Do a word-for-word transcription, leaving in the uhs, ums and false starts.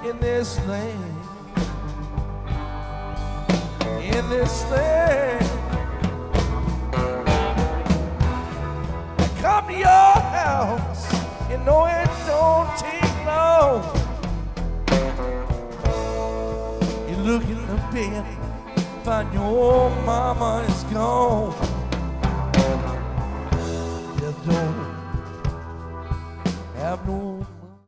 in this land, in this land. I come to your house, you know it don't take long. You look in the bed, find your old mama is gone.